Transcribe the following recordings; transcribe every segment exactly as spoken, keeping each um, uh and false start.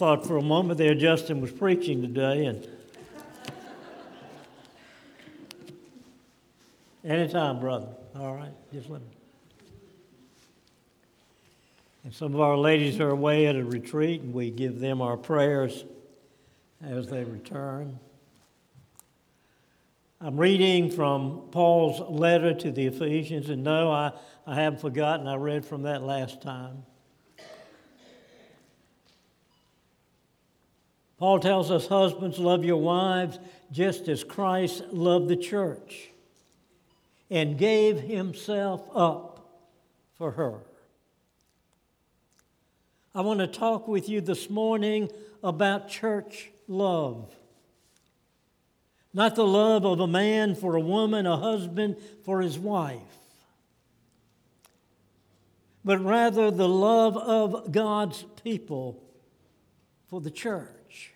thought for a moment there Justin was preaching today, and anytime, brother. All right, just let me. And some of our ladies are away at a retreat, and we give them our prayers as they return. I'm reading from Paul's letter to the Ephesians, and no, I, I haven't forgotten. I read from that last time. Paul tells us, husbands, love your wives just as Christ loved the church and gave himself up for her. I want to talk with you this morning about church love. Not the love of a man for a woman, a husband for his wife, but rather the love of God's people for the church.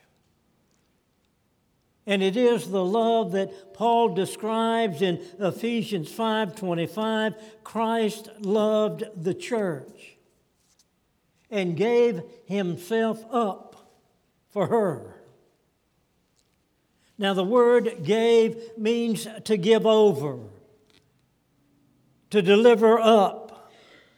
And it is the love that Paul describes in Ephesians five twenty-five. Christ loved the church and gave himself up for her. Now, the word gave means to give over, to deliver up,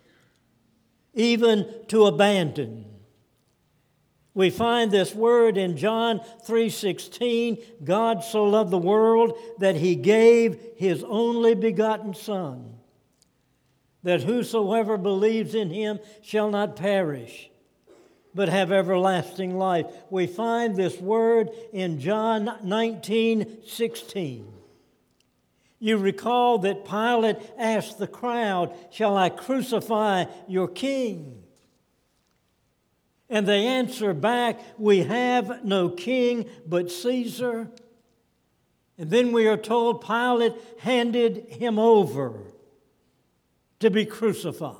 even to abandon. We find this word in John three sixteen. God so loved the world that he gave his only begotten Son, that whosoever believes in him shall not perish, but have everlasting life. We find this word in John nineteen sixteen. You recall that Pilate asked the crowd, "Shall I crucify your king?" And they answer back, "We have no king but Caesar." And then we are told Pilate handed him over to be crucified.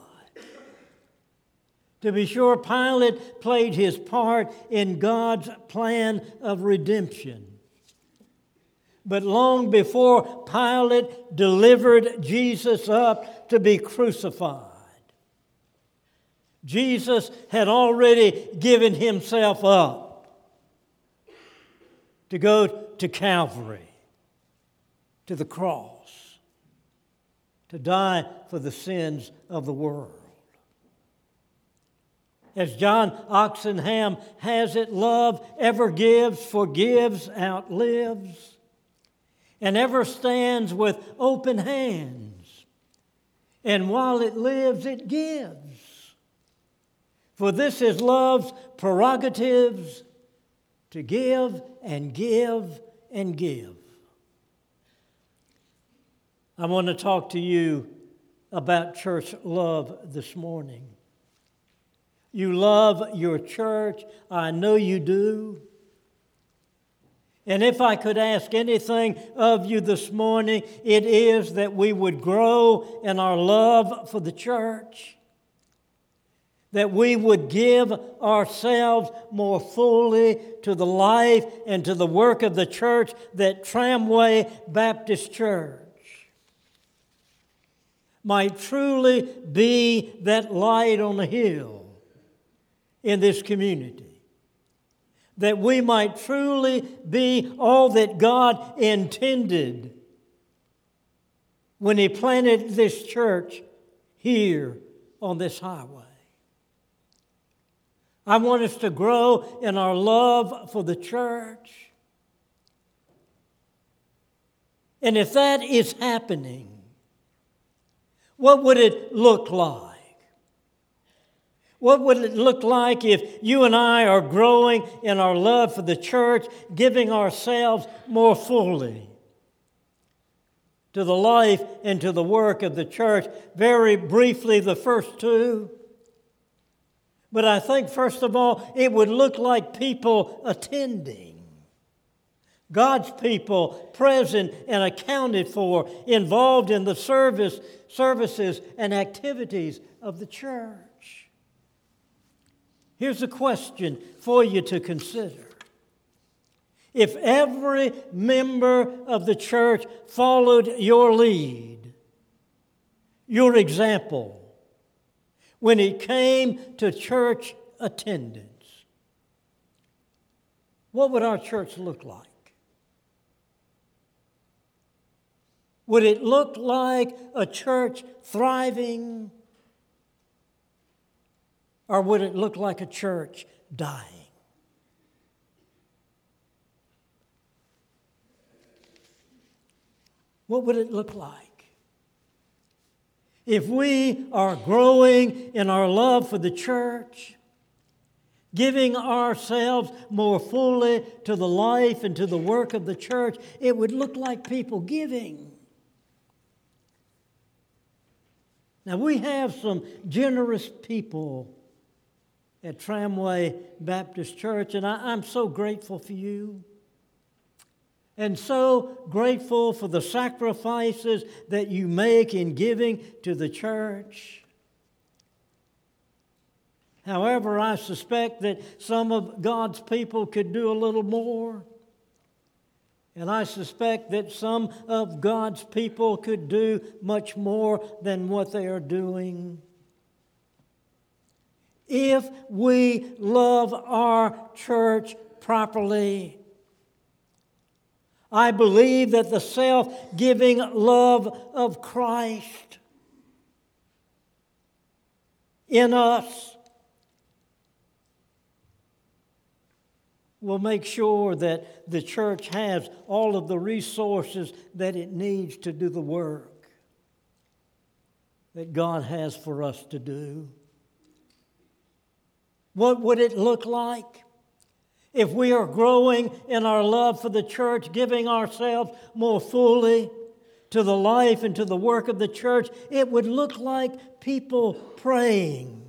To be sure, Pilate played his part in God's plan of redemption. But long before Pilate delivered Jesus up to be crucified, Jesus had already given himself up to go to Calvary, to the cross, to die for the sins of the world. As John Oxenham has it, love ever gives, forgives, outlives, and ever stands with open hands. And while it lives, it gives. For this is love's prerogatives, to give and give and give. I want to talk to you about church love this morning. You love your church. I know you do. And if I could ask anything of you this morning, it is that we would grow in our love for the church, that we would give ourselves more fully to the life and to the work of the church, that Tramway Baptist Church might truly be that light on the hill in this community, that we might truly be all that God intended when he planted this church here on this highway. I want us to grow in our love for the church. And if that is happening, what would it look like? What would it look like if you and I are growing in our love for the church, giving ourselves more fully to the life and to the work of the church? Very briefly, the first two. But I think, first of all, it would look like people attending. God's people present and accounted for, involved in the service, services and activities of the church. Here's a question for you to consider. If every member of the church followed your lead, your example, when it came to church attendance, what would our church look like? Would it look like a church thriving? Or would it look like a church dying? What would it look like? If we are growing in our love for the church, giving ourselves more fully to the life and to the work of the church, it would look like people giving. Now, we have some generous people at Tramway Baptist Church, and I, I'm so grateful for you. And so grateful for the sacrifices that you make in giving to the church. However, I suspect that some of God's people could do a little more. And I suspect that some of God's people could do much more than what they are doing. If we love our church properly, I believe that the self-giving love of Christ in us will make sure that the church has all of the resources that it needs to do the work that God has for us to do. What would it look like if we are growing in our love for the church, giving ourselves more fully to the life and to the work of the church? It would look like people praying.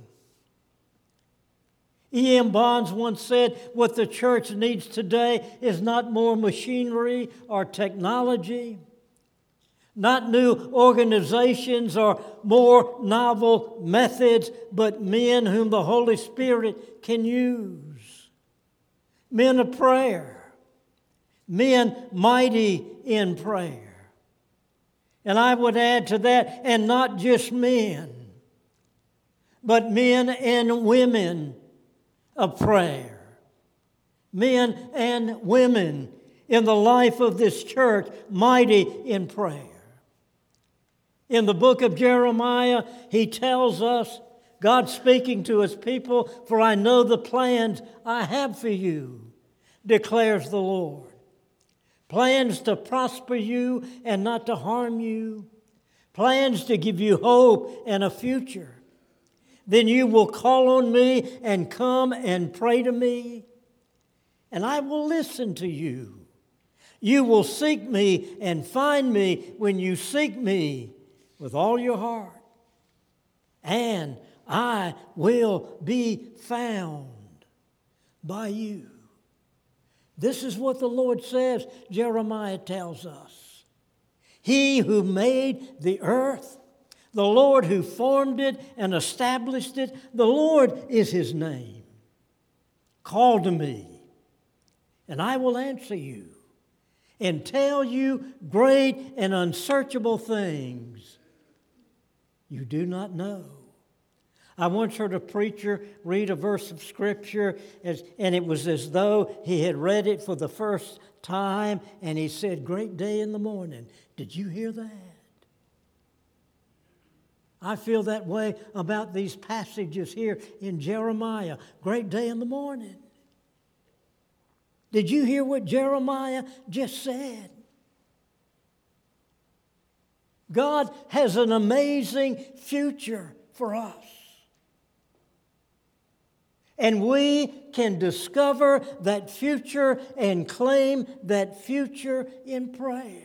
E M Bonds once said, what the church needs today is not more machinery or technology, not new organizations or more novel methods, but men whom the Holy Spirit can use. Men of prayer, men mighty in prayer. And I would add to that, and not just men, but men and women of prayer. Men and women in the life of this church, mighty in prayer. In the book of Jeremiah, he tells us, God speaking to his people, for I know the plans I have for you, declares the Lord. Plans to prosper you and not to harm you. Plans to give you hope and a future. Then you will call on me and come and pray to me, and I will listen to you. You will seek me and find me when you seek me with all your heart. And I will be found by you. This is what the Lord says, Jeremiah tells us. He who made the earth, the Lord who formed it and established it, the Lord is his name. Call to me, and I will answer you and tell you great and unsearchable things you do not know. I once heard a preacher read a verse of Scripture, as, and it was as though he had read it for the first time, and he said, "Great day in the morning." Did you hear that? I feel that way about these passages here in Jeremiah. Great day in the morning. Did you hear what Jeremiah just said? God has an amazing future for us. And we can discover that future and claim that future in prayer.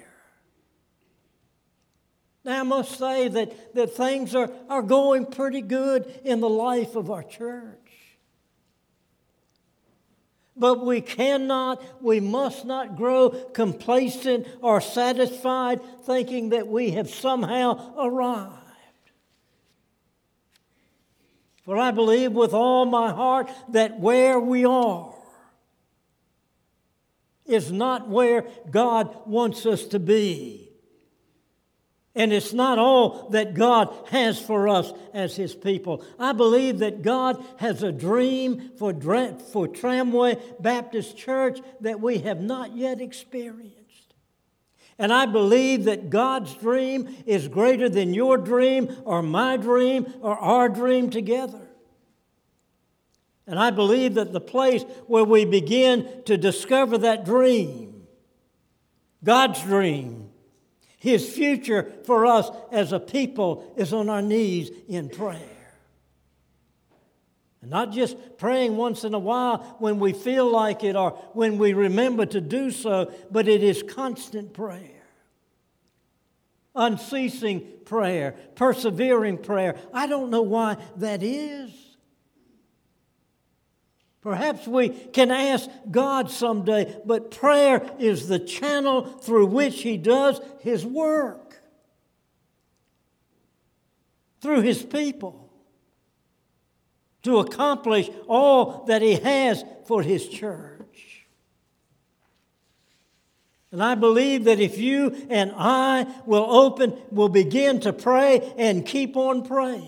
Now, I must say that, that things are, are going pretty good in the life of our church. But we cannot, we must not grow complacent or satisfied thinking that we have somehow arrived. For I believe with all my heart that where we are is not where God wants us to be. And it's not all that God has for us as His people. I believe that God has a dream for, for Tramway Baptist Church that we have not yet experienced. And I believe that God's dream is greater than your dream or my dream or our dream together. And I believe that the place where we begin to discover that dream, God's dream, His future for us as a people, is on our knees in prayer. And not just praying once in a while when we feel like it or when we remember to do so, but it is constant prayer. Unceasing prayer, persevering prayer. I don't know why that is. Perhaps we can ask God someday, but prayer is the channel through which He does His work. Through His people. To accomplish all that He has for His church. And I believe that if you and I will open, will begin to pray and keep on praying,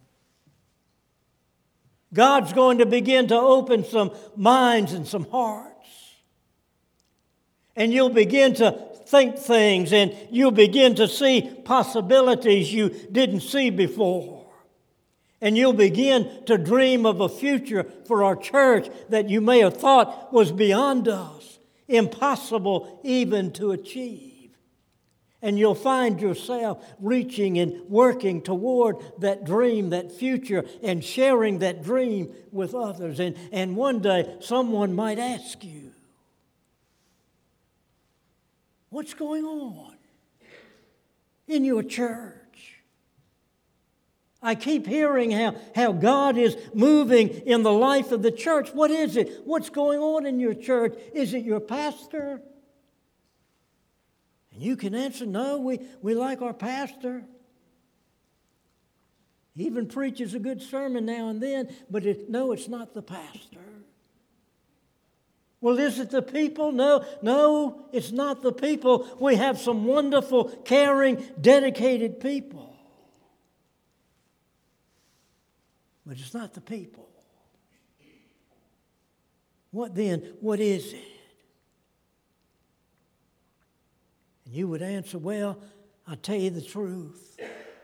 God's going to begin to open some minds and some hearts. And you'll begin to think things and you'll begin to see possibilities you didn't see before. And you'll begin to dream of a future for our church that you may have thought was beyond us, impossible even to achieve. And you'll find yourself reaching and working toward that dream, that future, and sharing that dream with others. And, and one day someone might ask you, what's going on in your church? I keep hearing how, how God is moving in the life of the church. What is it? What's going on in your church? Is it your pastor? And you can answer, no, we, we like our pastor. He even preaches a good sermon now and then, but it, no, it's not the pastor. Well, is it the people? No, no, it's not the people. We have some wonderful, caring, dedicated people. But it's not the people. What then? What is it? And you would answer, well, I'll tell you the truth.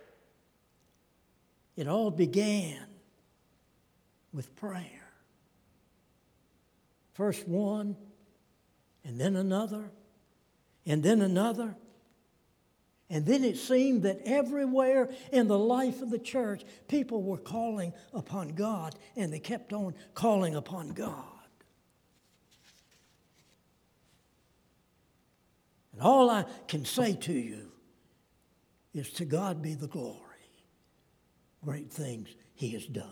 It all began with prayer. First one, and then another, and then another. And then it seemed that everywhere in the life of the church, people were calling upon God, and they kept on calling upon God. And all I can say to you is, to God be the glory. Great things He has done.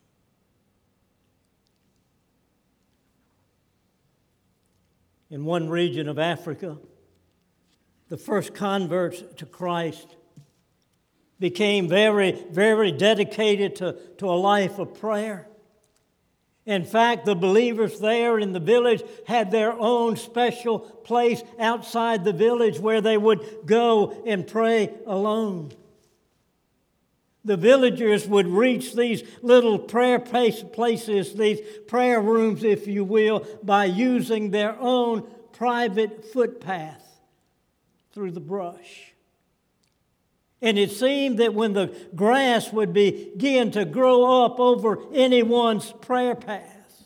In one region of Africa, the first converts to Christ became very, very dedicated to, to a life of prayer. In fact, the believers there in the village had their own special place outside the village where they would go and pray alone. The villagers would reach these little prayer places, these prayer rooms, if you will, by using their own private footpath through the brush. And it seemed that when the grass would begin to grow up over anyone's prayer path,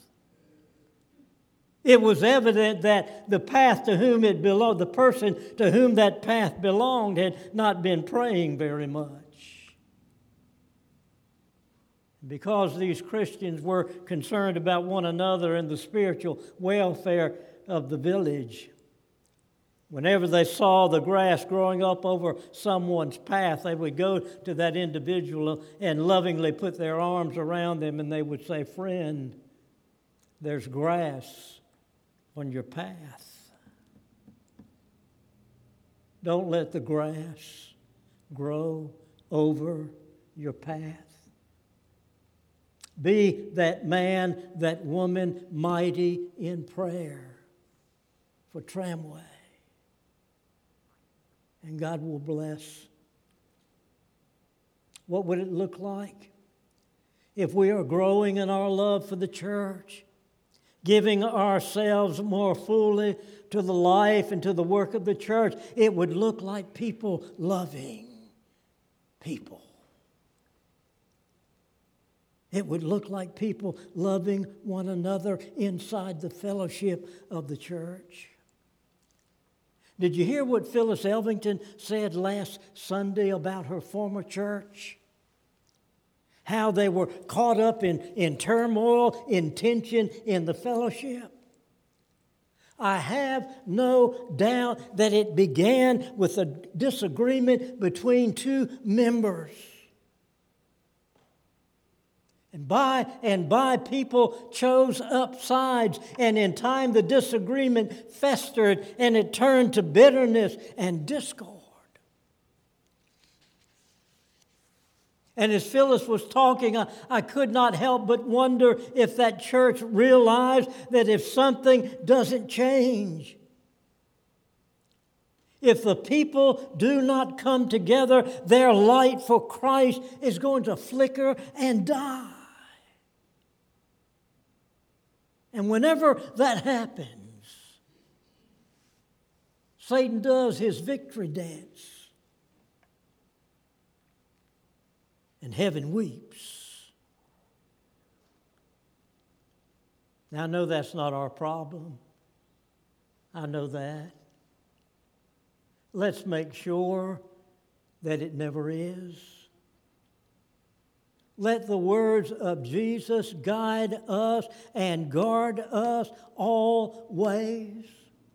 it was evident that the path to whom it belonged, the person to whom that path belonged, had not been praying very much. Because these Christians were concerned about one another and the spiritual welfare of the village, whenever they saw the grass growing up over someone's path, they would go to that individual and lovingly put their arms around them, and they would say, "Friend, there's grass on your path. Don't let the grass grow over your path. Be that man, that woman, mighty in prayer for Tramway. And God will bless What would it look like if we are growing in our love for the church, giving ourselves more fully to the life and to the work of the church? It would look like people loving people. It would look like people loving one another inside the fellowship of the church. Did you hear what Phyllis Elvington said last Sunday about her former church? How they were caught up in, in turmoil, in tension in the fellowship. I have no doubt that it began with a disagreement between two members. And by and by, people chose up sides, and in time the disagreement festered, and it turned to bitterness and discord. And as Phyllis was talking, I, I could not help but wonder if that church realized that if something doesn't change, if the people do not come together, their light for Christ is going to flicker and die. And whenever that happens, Satan does his victory dance. And heaven weeps. Now, I know that's not our problem. I know that. Let's make sure that it never is. Let the words of Jesus guide us and guard us always.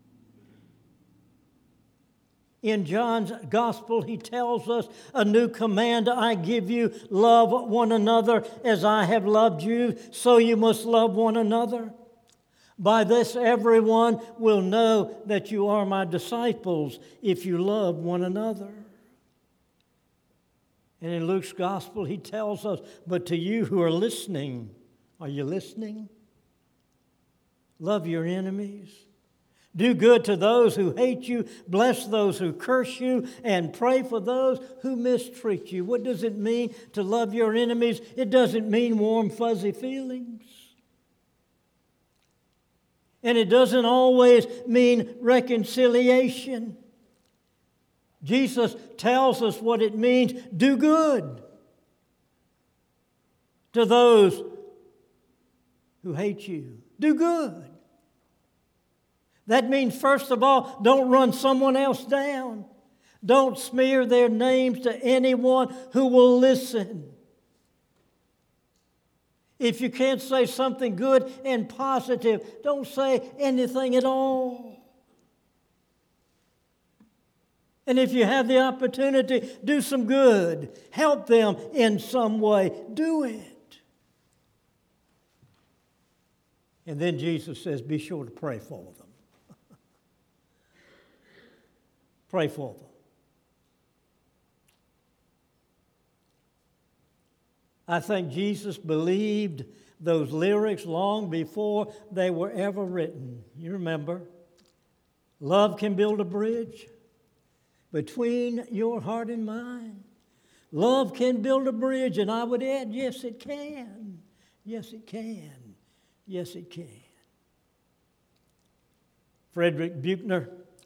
In John's gospel, he tells us, "A new command I give you, love one another as I have loved you, so you must love one another. By this everyone will know that you are my disciples, if you love one another." And in Luke's gospel, he tells us, "But to you who are listening," are you listening? "Love your enemies. Do good to those who hate you, bless those who curse you, and pray for those who mistreat you." What does it mean to love your enemies? It doesn't mean warm, fuzzy feelings. And it doesn't always mean reconciliation. Jesus tells us what it means. Do good to those who hate you. Do good. That means, first of all, don't run someone else down. Don't smear their names to anyone who will listen. If you can't say something good and positive, don't say anything at all. And if you have the opportunity, do some good. Help them in some way. Do it. And then Jesus says, be sure to pray for them. Pray for them. I think Jesus believed those lyrics long before they were ever written. You remember, love can build a bridge between your heart and mine. Love can build a bridge, and I would add, yes, it can. Yes, it can. Yes, it can. Frederick Buechner,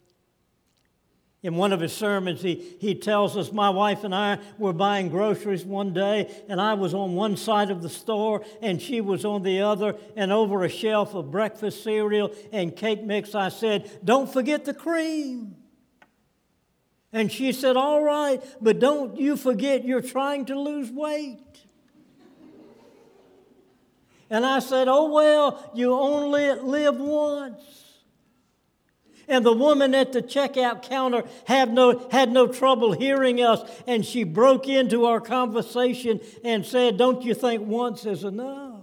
in one of his sermons, he, he tells us, my wife and I were buying groceries one day, and I was on one side of the store, and she was on the other, and over a shelf of breakfast cereal and cake mix, I said, don't forget the cream. And she said, all right, but don't you forget you're trying to lose weight. And I said, oh, well, you only live once. And the woman at the checkout counter had no, had no trouble hearing us, and she broke into our conversation and said, don't you think once is enough?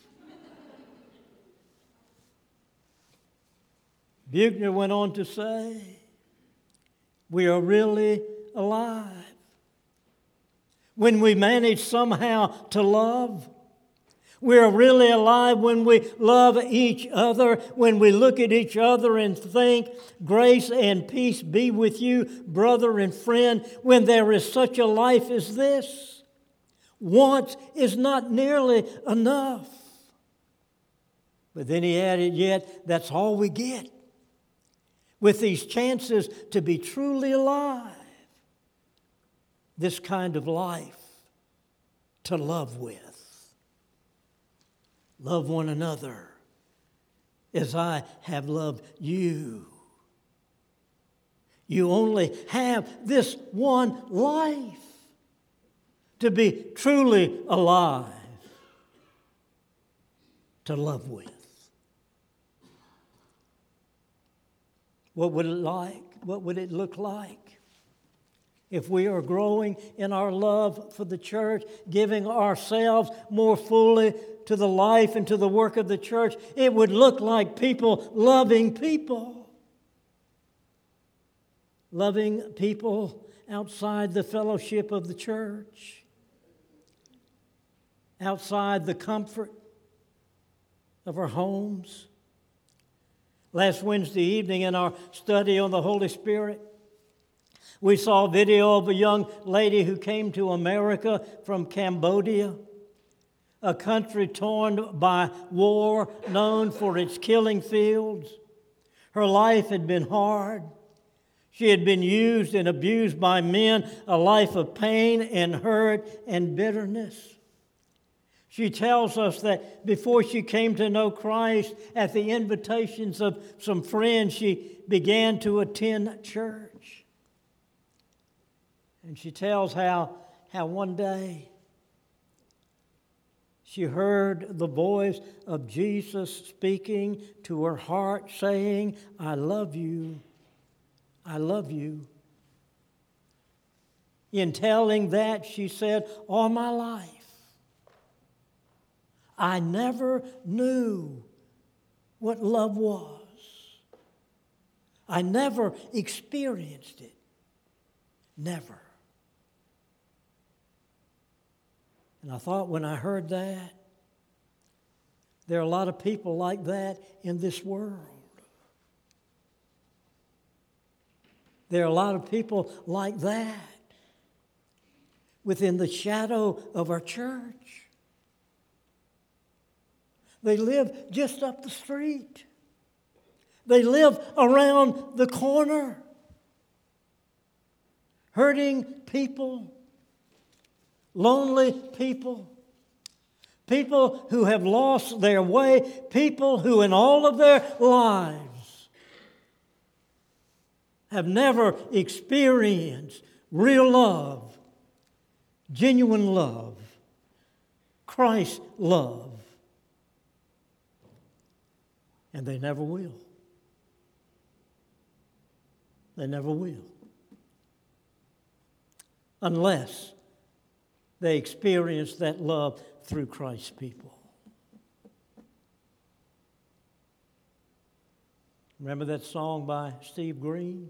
Buechner went on to say, we are really alive when we manage somehow to love. We are really alive when we love each other, when we look at each other and think, grace and peace be with you, brother and friend, when there is such a life as this. Once is not nearly enough. But then he added, yet that's all we get. With these chances to be truly alive, this kind of life to love with. Love one another as I have loved you. You only have this one life to be truly alive, to love with. What would it like? What would it look like if we are growing in our love for the church, giving ourselves more fully to the life and to the work of the church? It would look like people loving people. Loving people outside the fellowship of the church, outside the comfort of our homes. Last Wednesday evening in our study on the Holy Spirit, we saw a video of a young lady who came to America from Cambodia, a country torn by war, known for its killing fields. Her life had been hard. She had been used and abused by men, a life of pain and hurt and bitterness. She tells us that before she came to know Christ, at the invitations of some friends, she began to attend church. And she tells how, how one day she heard the voice of Jesus speaking to her heart, saying, I love you, I love you. In telling that, she said, all my life, I never knew what love was. I never experienced it. Never. And I thought when I heard that, there are a lot of people like that in this world. There are a lot of people like that within the shadow of our church. They live just up the street. They live around the corner. Hurting people, lonely people, people who have lost their way, people who in all of their lives have never experienced real love, genuine love, Christ's love. And they never will. They never will. Unless they experience that love through Christ's people. Remember that song by Steve Green?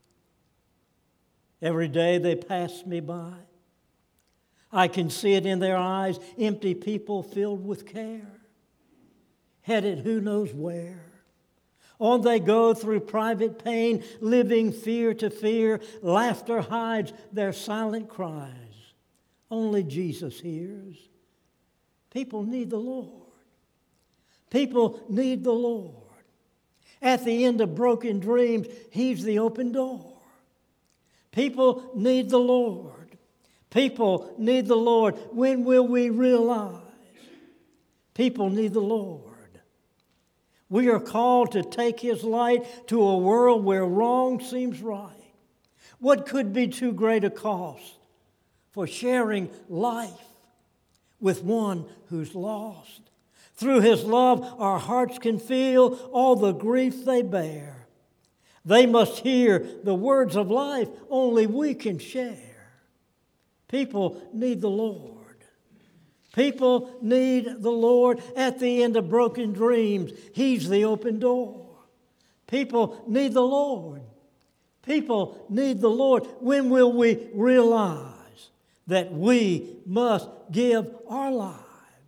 Every day they pass me by. I can see it in their eyes, empty people filled with care. Headed who knows where. On they go through private pain, living fear to fear. Laughter hides their silent cries. Only Jesus hears. People need the Lord. People need the Lord. At the end of broken dreams, He's the open door. People need the Lord. People need the Lord. When will we realize? People need the Lord. We are called to take His light to a world where wrong seems right. What could be too great a cost for sharing life with one who's lost? Through His love, our hearts can feel all the grief they bear. They must hear the words of life only we can share. People need the Lord. People need the Lord. At the end of broken dreams, He's the open door. People need the Lord. People need the Lord. When will we realize that we must give our lives?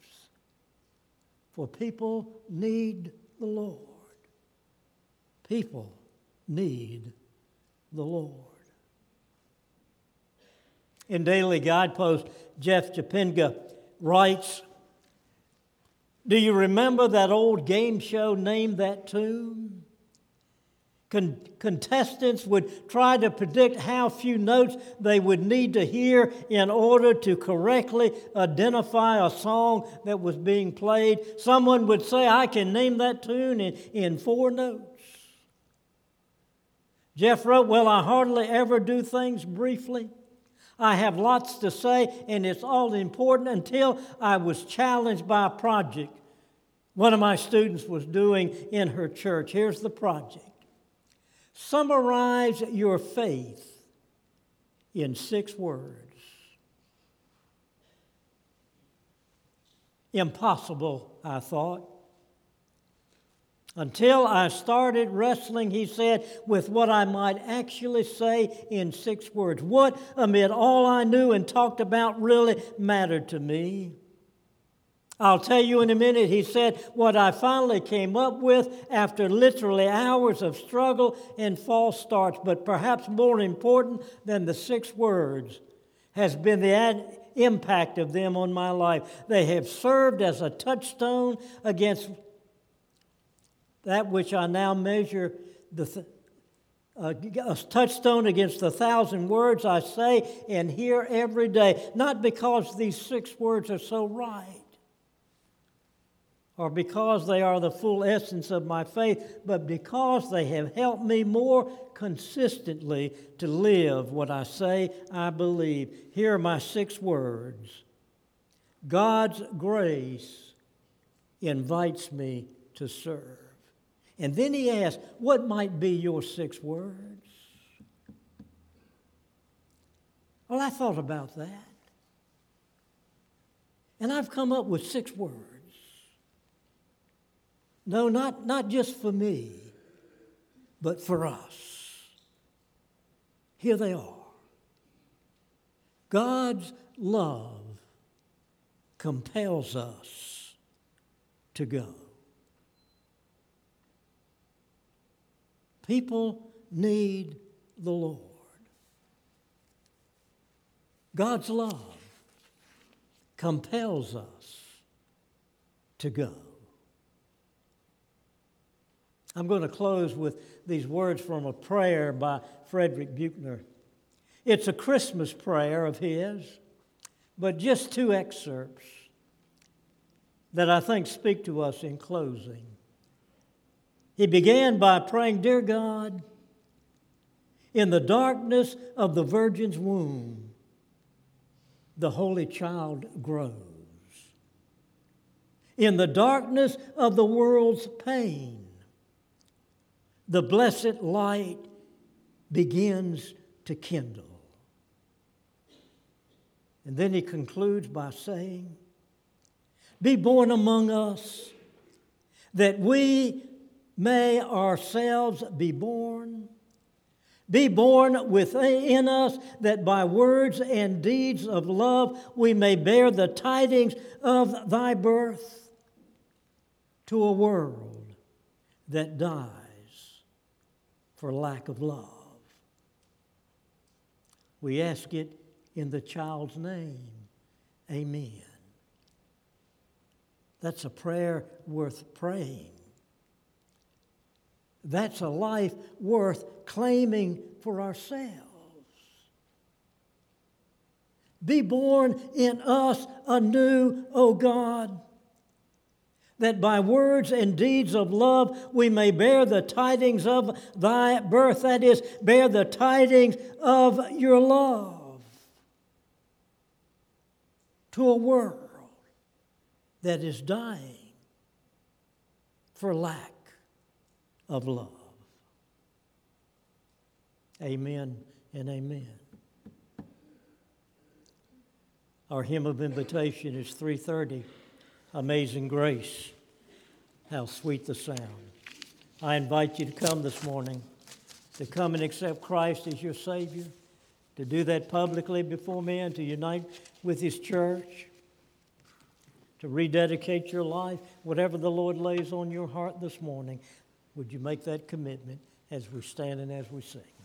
For people need the Lord. People need the Lord. In Daily Guidepost, Jeff Chapinga writes, "Do you remember that old game show, Name That Tune? Con- contestants would try to predict how few notes they would need to hear in order to correctly identify a song that was being played. Someone would say, 'I can name that tune in, in four notes.' Jeff wrote, 'Well, I hardly ever do things briefly. I have lots to say, and it's all important until I was challenged by a project one of my students was doing in her church. Here's the project. Summarize your faith in six words.' Impossible, I thought. Until I started wrestling, he said, with what I might actually say in six words. What, amid all I knew and talked about, really mattered to me? I'll tell you in a minute, he said, what I finally came up with after literally hours of struggle and false starts. But perhaps more important than the six words has been the ad- impact of them on my life. They have served as a touchstone against that which I now measure, the th- uh, a touchstone against the thousand words I say and hear every day. Not because these six words are so right, or because they are the full essence of my faith, but because they have helped me more consistently to live what I say I believe. Here are my six words. God's grace invites me to serve. And then he asks, what might be your six words? Well, I thought about that. And I've come up with six words. No, not, not just for me, but for us. Here they are. God's love compels us to go. People need the Lord. God's love compels us to go. I'm going to close with these words from a prayer by Frederick Buechner. It's a Christmas prayer of his, but just two excerpts that I think speak to us in closing. He began by praying, Dear God, in the darkness of the Virgin's womb, the Holy Child grows. In the darkness of the world's pain, the blessed light begins to kindle. And then he concludes by saying, Be born among us, that we may ourselves be born. Be born within us, that by words and deeds of love we may bear the tidings of thy birth to a world that dies for lack of love. We ask it in the child's name. Amen. That's a prayer worth praying. That's a life worth claiming for ourselves. Be born in us anew, O God, that by words and deeds of love we may bear the tidings of thy birth, that is, bear the tidings of your love to a world that is dying for lack of love. Amen and amen. Our hymn of invitation is three thirty, Amazing Grace. How sweet the sound. I invite you to come this morning, to come and accept Christ as your Savior, to do that publicly before men, to unite with His church, to rededicate your life, whatever the Lord lays on your heart this morning. Would you make that commitment as we stand and as we sing?